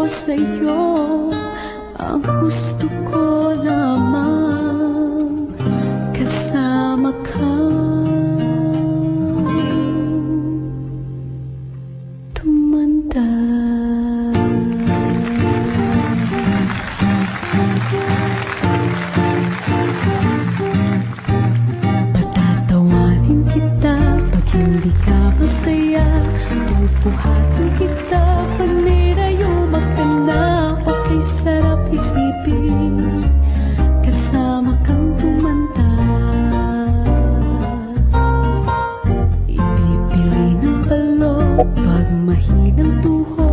sa'yo. Ang gusto ko lamang kasama ka. Tumanda. Patatawanin kita pag hindi ka masaya. Bubuhatin kita pag nirayuma ka na. Okay, sarap isipin kasama kang tumanda. Ibibili ng balot pag mahinang tuhod.